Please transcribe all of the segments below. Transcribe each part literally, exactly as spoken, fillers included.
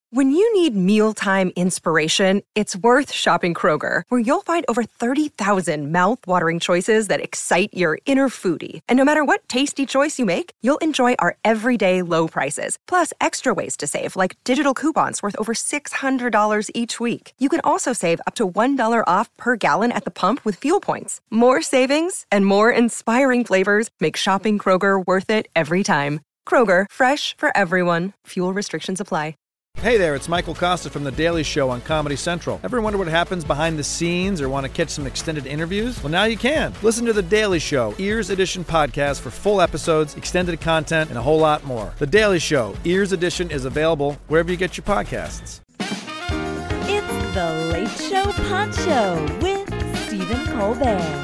When you need mealtime inspiration, it's worth shopping Kroger, where you'll find over thirty thousand mouth-watering choices that excite your inner foodie. And no matter what tasty choice you make, you'll enjoy our everyday low prices, plus extra ways to save, like digital coupons worth over six hundred dollars each week. You can also save up to one dollar off per gallon at the pump with fuel points. More savings and more inspiring flavors make shopping Kroger worth it every time. Kroger, fresh for everyone. Fuel restrictions apply. Hey there, it's Michael Costa from The Daily Show on Comedy Central. Ever wonder what happens behind the scenes or want to catch some extended interviews? Well, now you can. Listen to The Daily Show, Ears Edition podcast for full episodes, extended content, and a whole lot more. The Daily Show, Ears Edition is available wherever you get your podcasts. It's The Late Show Pod Show with Stephen Colbert.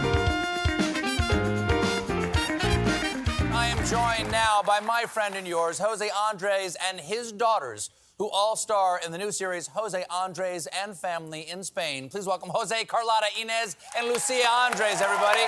I am joined now by my friend and yours, Jose Andres, and his daughters, who all star in the new series Jose Andres and Family in Spain. Please welcome Jose, Carlotta, Inez, and Lucia Andres, everybody.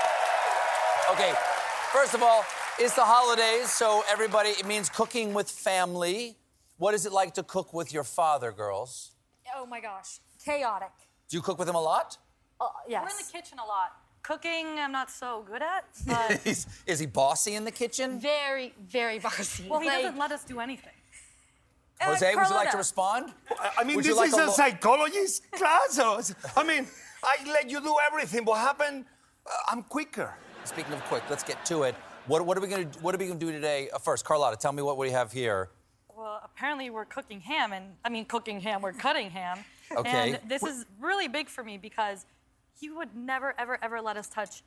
Okay, first of all, it's the holidays, so everybody, it means cooking with family. What is it like to cook with your father, girls? Oh my gosh, chaotic. Do you cook with him a lot? Uh, yes. We're in the kitchen a lot. Cooking, I'm not so good at, but... is, is he bossy in the kitchen? Very, very bossy. Well, he like, doesn't let us do anything. Uh, Jose, would you like Carlotta. to respond? I mean, Would this you like is a a, lo- psychologist class. or- I mean, I let you do everything. What happened? Uh, I'm quicker. Speaking of quick, let's get to it. What, what are we gonna What are we gonna do today? Uh, first, Carlotta, tell me what we have here. Well, apparently we're cooking ham, and I mean cooking ham, we're cutting ham. Okay. And this is really big for me because he would never, ever, ever let us touch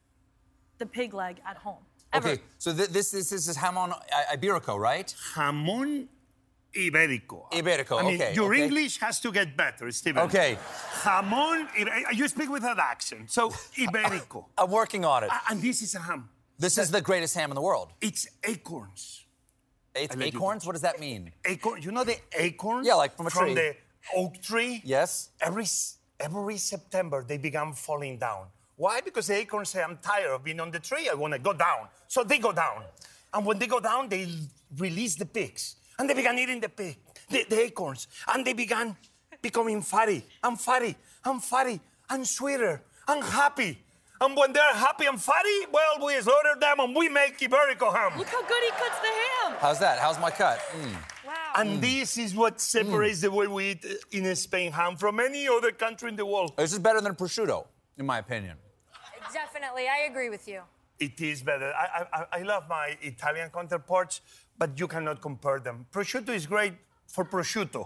the pig leg at home. Ever. Okay, so th- this, this this is jamon I- iberico, right? Jamón ibérico. Ibérico, I mean, okay, your okay. English has to get better, Steven. Okay. Jamón, ibe- you speak with an accent. So, ibérico. I'm working on it. A- and this is a ham. This is the greatest ham in the world. It's acorns. Eight, I let you acorns? What does that mean? Acorn. You know the acorns? Yeah, like from a From tree. the oak tree? Yes. Every, s- every September, they began falling down. Why? Because the acorns say, I'm tired of being on the tree. I want to go down. So they go down. And when they go down, they l- release the pigs. And they began eating the pig, the, the acorns. And they began becoming fatty and fatty and fatty and sweeter and happy. And when they're happy and fatty, well, we slaughter them and we make Iberico ham. Look how good he cuts the ham. How's that? How's my cut? Mm. Wow. And this is what separates the way we eat in Spain ham from any other country in the world. This is better than prosciutto, in my opinion. Definitely, I agree with you. It is better. I, I, I love my Italian counterparts, but you cannot compare them. Prosciutto is great for prosciutto.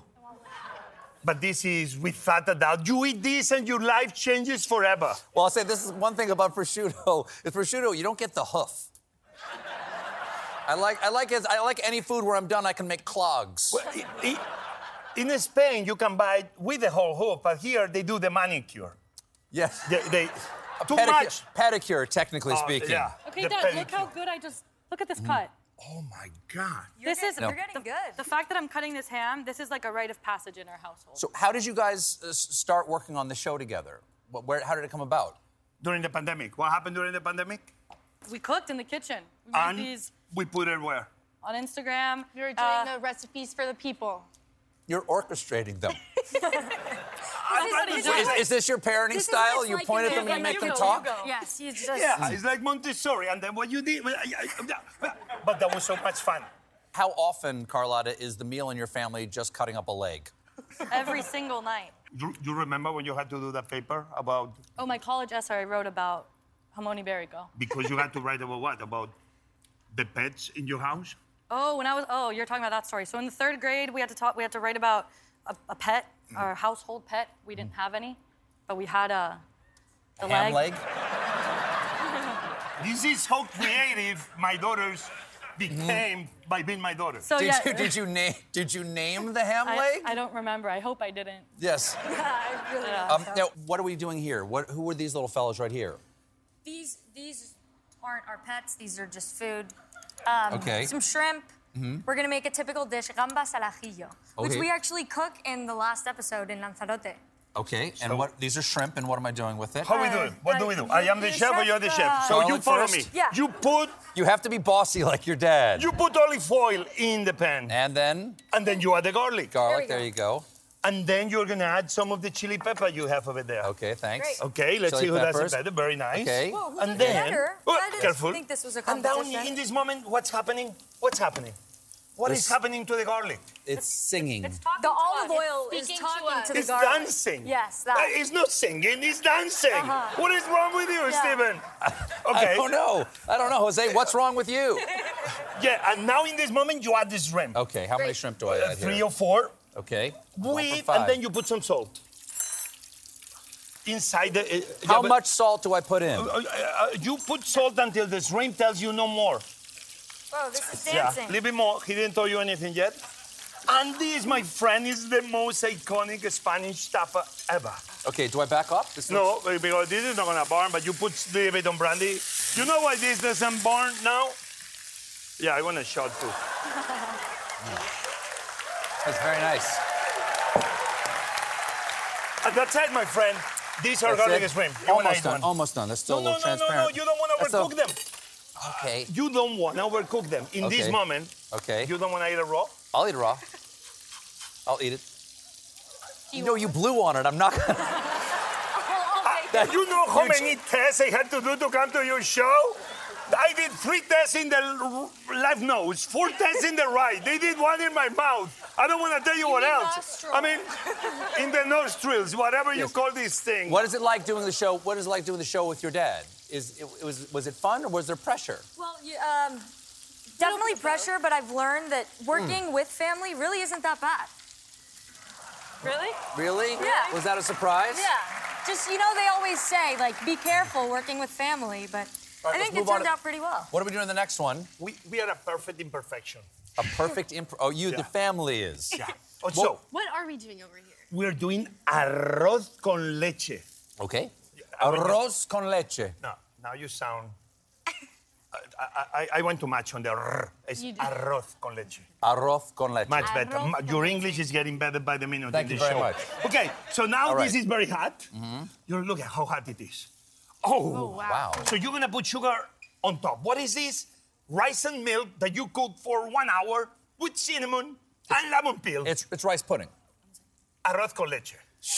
But this is without a doubt. You eat this and your life changes forever. Well, I'll say this is one thing about prosciutto. With prosciutto, you don't get the hoof. I like I like it, I like any food where I'm done, I can make clogs. Well, i- i- in Spain, you can buy it with the whole hoof, but here they do the manicure. Yes. They, they too Pedicure, much. pedicure, technically Uh, speaking. yeah. Okay, the Dad, look pedicure. how good I just... Look at this cut. Oh my God. this is... You're getting good. The fact that I'm cutting this ham, this is like a rite of passage in our household. So how did you guys uh, s- start working on the show together? What, where, how did it come about? During the pandemic. What happened during the pandemic? We cooked in the kitchen. We made And these we put it where? on Instagram. You're doing Uh, the recipes for the people. You're orchestrating them. I'm is- is, is this your parenting This is style? what's You like point in at them the- and you Yeah, make you them go, you talk? go. Yes, he's just... Yeah, it's like Montessori. And then what you did, but that was so much fun. How often, Carlotta, is the meal in your family just cutting up a leg? Every single night. Do you remember when you had to do that paper about, Oh, my college essay I wrote about Jamon Iberico. because you had to write about what? About the pets in your house? Oh, when I was, oh, you're talking about that story. So in the third grade, we had to talk, we had to write about a, a pet, our household pet. We didn't have any, but we had a, the Ham leg? This is how creative my daughters became by being my daughters. So Did, yeah, you, did, you name, did you name the ham I, leg? I don't remember. I hope I didn't. Yes. I really Um, now, what are we doing here? What, who are these little fellas right here? These these aren't our pets. These are just food. Um, Okay. Some shrimp. We're gonna make a typical dish, gambas al ajillo, which Okay. we actually cook in the last episode in Lanzarote. Okay, and what? These are shrimp, and what am I doing with it? How we do it? What do we do? I am the the chef or chef, you're the uh, chef? So you Garlic follow first? me. Yeah. You put You have to be bossy like your dad. you put olive oil in the pan, And then and then you add the garlic, garlic. There There we you go. and then you're gonna add some of the chili pepper you have over there. Okay, thanks. Great. Okay, let's Chili see who does peppers. it better. Very nice. Okay. Whoa, who And did it then, better? oh, I didn't careful. think this was a And down competition. in this moment, what's happening? What's happening? What is This- happening to the garlic? It's singing. The olive oil is speaking to talking us. to, the It's garlic. dancing. Yes, that. Uh, it's not singing, it's dancing. Uh-huh. What is wrong with you, Yeah. Stephen? I Okay. don't know. I don't know, Jose. What's wrong with you? Yeah, and now in this moment, you add the shrimp. Okay, how many Great. shrimp do I Uh, add three here? or four. Okay. One for With, five. and then you put some salt. Inside the. Uh, yeah, How but- much salt do I put in? Uh, uh, uh, you put salt until the shrimp tells you no more. Whoa, this is Yeah, dancing. a little bit more. He didn't tell you anything yet. And this, my friend, is the most iconic Spanish tapa ever. Okay, do I back up? This No, because this is not gonna burn, but you put a little bit on brandy. You know why this doesn't burn now? Yeah, I want a shot too. That's very nice. And that's it, my friend. These are That's garlic it? shrimp. You wanna Almost eat done. one? Almost done. That's still No, a no, little no, no, no. transparent. You don't want to That's overcook a- them. Okay. You don't want to overcook them. In this Okay. moment, Okay. you don't want to eat it raw. I'll eat it raw. I'll eat it. You know, you blew on it. I'm not gonna. Uh, you know how You many tests I had to do to come to your show? I did three tests in the l- left nose, four tests in the right. They did one in my mouth. I don't want to tell you, what mean else. nostril. I mean, in the nostrils, whatever you Yes. call this thing. What is it like doing the show? What is it like doing the show with your dad? Is it, it was was it fun or was there pressure? Well, you, um, definitely pressure, but I've learned that working Hmm. with family really isn't that bad. Really? Really? Yeah. Was that a surprise? Yeah. Just, you know, they always say, like, be careful working with family, but All right, I think let's it move on turned to- out pretty well. What are we doing in the next one? We, we are a perfect imperfection. A perfect imp. Oh, you, the Yeah. family is. Yeah. Oh, so, What are we doing over here? we're doing arroz con leche. Okay. I would- Arroz con leche. No, now you sound. I, I, I went too much on the r. It's You did. arroz con leche. Arroz con leche. Much better. Arroz Ma- con Your leche. English is getting better by the minute Thank in you this very show. much. Okay, so now All right. this is very hot. You look at how hot it is. Oh, Wow. So you're gonna put sugar on top. What is this? Rice and milk that you cook for one hour with cinnamon and lemon peel. It's it's rice pudding. Arroz con leche.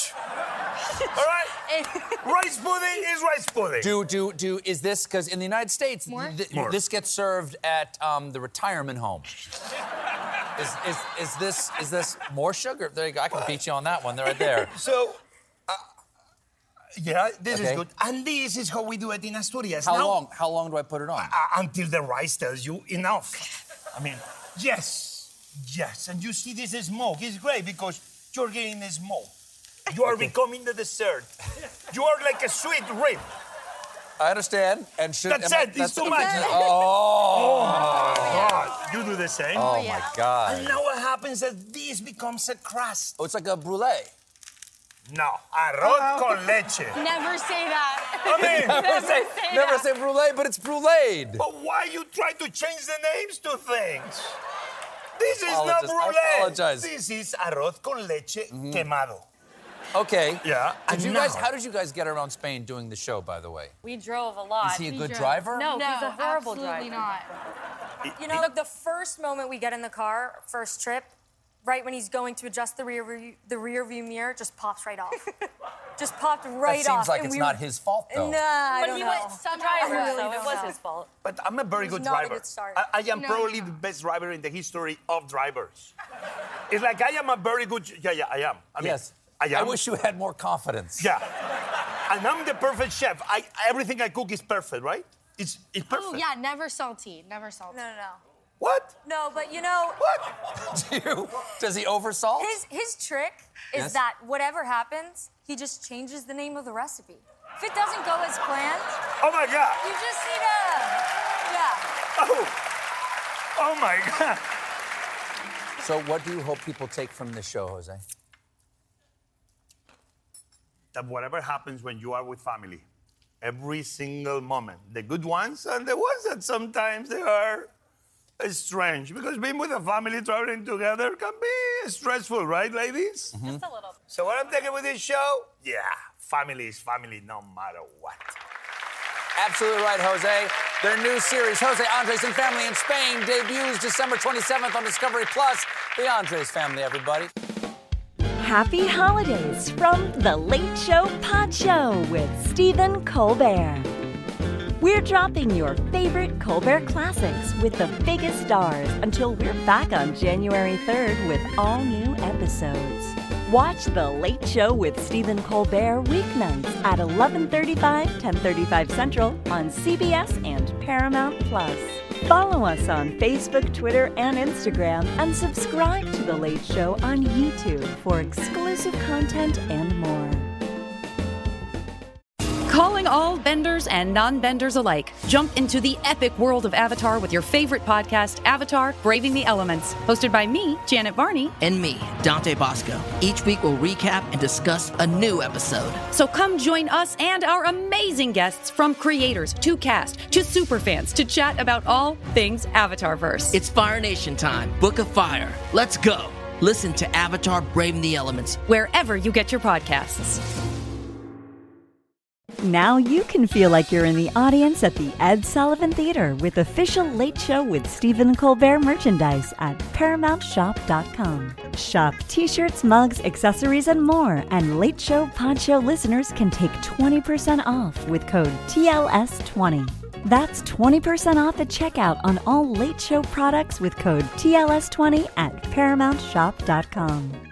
All right? Rice pudding is rice pudding. Do do do is this because in the United States More? th- More. this gets served at um, the retirement home. Is, is is this is this more sugar? There you go. I can beat you on that one. They're right there. So, uh, yeah, this Okay. is good. And this is how we do it in Asturias. How Now, long? How long do I put it on? uh, until the rice tells you enough. I mean, yes, yes. And you see this smoke. It's great because you're getting the smoke. You are becoming the dessert. You are like a sweet rib. I understand. And should That's am I- it. It's that's- too much. Oh, God, you do the same. oh my God. And now what happens is this becomes a crust. Oh, it's like a brulee. No, arroz con leche. Never say that. I mean, Never say, never say brulee, but it's bruleed. but why you try to change the names to things? This is not Apologize- I brulee. apologize. This is arroz con leche quemado. Okay. Yeah. Did and you guys? now- How did you guys get around Spain doing the show? By the way, We drove a lot. is he a We good drove. driver? No, No, he's a horrible absolutely driver. not. You know, like the first moment we get in the car, first trip, right when he's going to adjust the rear view, the rear view mirror, just pops right off. just popped right That off. seems like and it's we not were- his fault though. Nah, I But don't he know. was some driver, I really so it don't was know. his fault. But I'm a very It was good not a driver. good start. I, I am No, probably no. the best driver in the history of drivers. It's like I am a very good. Yeah, yeah, I am. I mean, Yes. I am. I wish you had more confidence. Yeah. And I'm the perfect chef. I everything I cook is perfect, right? It's it's perfect. Oh, yeah, never salty. Never salty. No, no, no. What? No, but you know, What? Do you, does he oversalt? his his trick is Yes? that whatever happens, he just changes the name of the recipe. If it doesn't go as planned, Oh my God. you just need a yeah. Oh. Oh my God. So, what do you hope people take from this show, Jose? That whatever happens when you are with family, every single moment, the good ones and the ones that sometimes they are strange because being with a family traveling together can be stressful, right, ladies? Mm-hmm. Just a little. So what I'm taking with this show? Yeah, family is family no matter what. Absolutely right, Jose. Their new series, Jose Andres and Family in Spain, debuts December twenty-seventh on Discovery Plus. The Andres family, everybody. Happy holidays from The Late Show Pod Show with Stephen Colbert. We're dropping your favorite Colbert classics with the biggest stars until we're back on January third with all new episodes. Watch The Late Show with Stephen Colbert weeknights at eleven thirty-five, ten thirty-five Central on C B S and Paramount Plus. Follow us on Facebook, Twitter, and Instagram, and subscribe to The Late Show on YouTube for exclusive content and more. Calling all benders and non-benders alike. Jump into the epic world of Avatar with your favorite podcast, Avatar: Braving the Elements. Hosted by me, Janet Varney. And me, Dante Bosco. Each week we'll recap and discuss a new episode. So come join us and our amazing guests from creators to cast to superfans to chat about all things Avatarverse. It's Fire Nation time. Book of Fire. Let's go. Listen to Avatar: Braving the Elements wherever you get your podcasts. Now you can feel like you're in the audience at the Ed Sullivan Theater with official Late Show with Stephen Colbert merchandise at paramount shop dot com. Shop t-shirts, mugs, accessories, and more. And Late Show Pod Show listeners can take twenty percent off with code T L S twenty. That's twenty percent off at checkout on all Late Show products with code T L S twenty at paramount shop dot com.